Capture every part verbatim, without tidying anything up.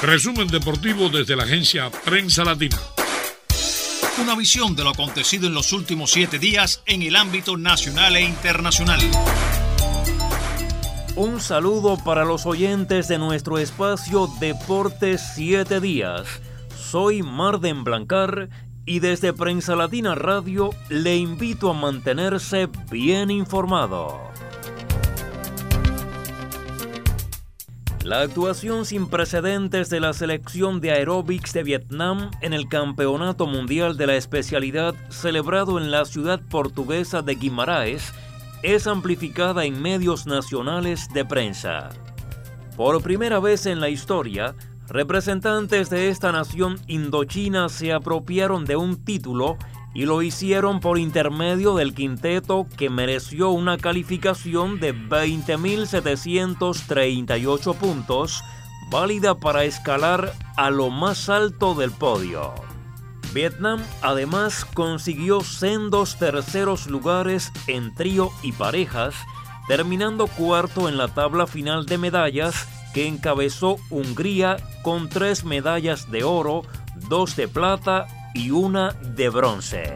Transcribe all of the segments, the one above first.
Resumen deportivo desde la agencia Prensa Latina. Una visión de lo acontecido en los últimos siete días en el ámbito nacional e internacional. Un saludo para los oyentes de nuestro espacio Deportes siete días. Soy Marden Blancar y desde Prensa Latina Radio le invito a mantenerse bien informado. La actuación sin precedentes de la selección de aeróbics de Vietnam en el Campeonato Mundial de la especialidad celebrado en la ciudad portuguesa de Guimarães es amplificada en medios nacionales de prensa. Por primera vez en la historia, representantes de esta nación indochina se apropiaron de un título y lo hicieron por intermedio del quinteto que mereció una calificación de veinte mil setecientos treinta y ocho puntos, válida para escalar a lo más alto del podio. Vietnam además consiguió sendos terceros lugares en trío y parejas, terminando cuarto en la tabla final de medallas que encabezó Hungría con tres medallas de oro, dos de plata y una de bronce.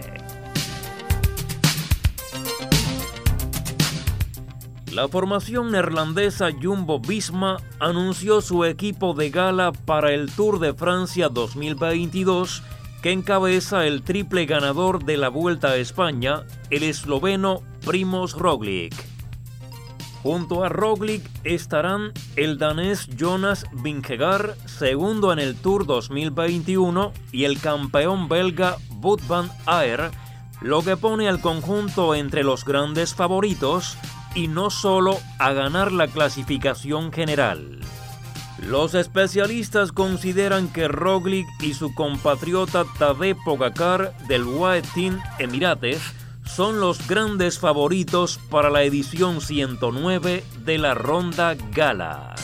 La formación neerlandesa Jumbo-Visma anunció su equipo de gala para el Tour de Francia dos mil veintidós, que encabeza el triple ganador de la Vuelta a España, el esloveno Primož Roglič. Junto a Roglič estarán el danés Jonas Vingegaard, segundo en el Tour dos mil veintiuno, y el campeón belga Wout van Aert, lo que pone al conjunto entre los grandes favoritos y no solo a ganar la clasificación general. Los especialistas consideran que Roglič y su compatriota Tadej Pogačar del U A E Team Emirates son los grandes favoritos para la edición ciento nueve de la Ronda Gala.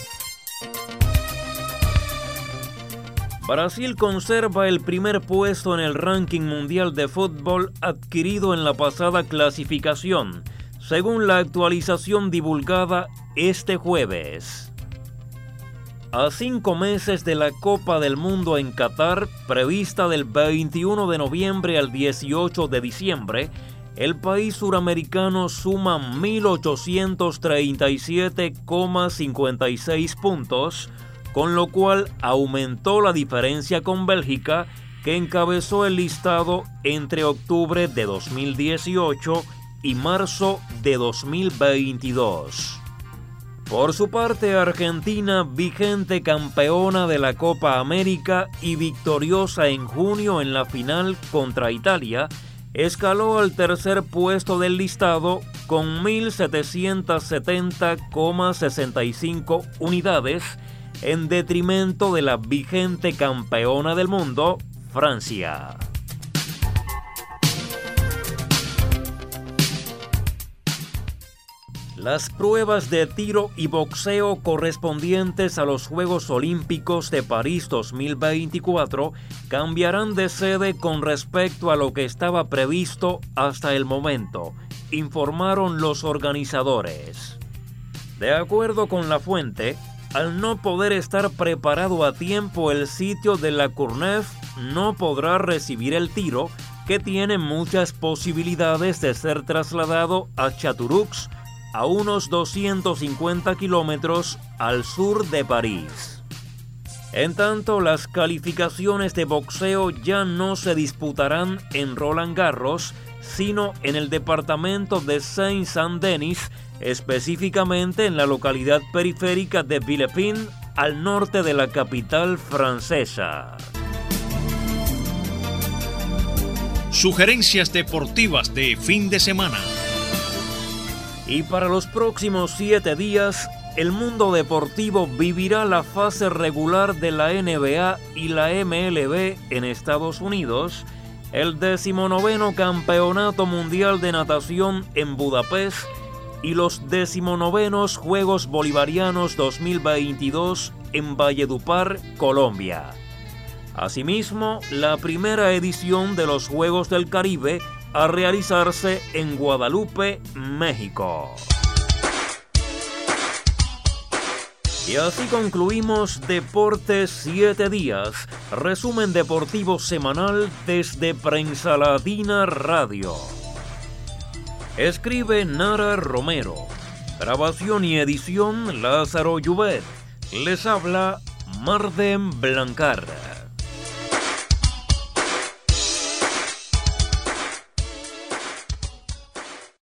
Brasil conserva el primer puesto en el ranking mundial de fútbol adquirido en la pasada clasificación, según la actualización divulgada este jueves. A cinco meses de la Copa del Mundo en Qatar, prevista del veintiuno de noviembre al dieciocho de diciembre, el país suramericano suma mil ochocientos treinta y siete coma cincuenta y seis puntos, con lo cual aumentó la diferencia con Bélgica, que encabezó el listado entre octubre de dos mil dieciocho y marzo de dos mil veintidós. Por su parte, Argentina, vigente campeona de la Copa América y victoriosa en junio en la final contra Italia, escaló al tercer puesto del listado con mil setecientos setenta coma sesenta y cinco unidades, en detrimento de la vigente campeona del mundo, Francia. Las pruebas de tiro y boxeo correspondientes a los Juegos Olímpicos de París dos mil veinticuatro cambiarán de sede con respecto a lo que estaba previsto hasta el momento, informaron los organizadores. De acuerdo con la fuente, al no poder estar preparado a tiempo el sitio de La Courneuve no podrá recibir el tiro, que tiene muchas posibilidades de ser trasladado a Châteauroux, a unos doscientos cincuenta kilómetros al sur de París. En tanto, las calificaciones de boxeo ya no se disputarán en Roland Garros, sino en el departamento de Seine-Saint-Denis, específicamente en la localidad periférica de Villepin, al norte de la capital francesa. Sugerencias deportivas de fin de semana. Y para los próximos siete días, el mundo deportivo vivirá la fase regular de la N B A y la M L B en Estados Unidos, el decimonoveno Campeonato Mundial de Natación en Budapest y los decimonovenos Juegos Bolivarianos dos mil veintidós en Valledupar, Colombia. Asimismo, la primera edición de los Juegos del Caribe a realizarse en Guadalupe, México. Y así concluimos Deportes siete días, resumen deportivo semanal desde Prensa Latina Radio. Escribe Nara Romero. Grabación y edición Lázaro Llubet. Les habla Marden Blancar.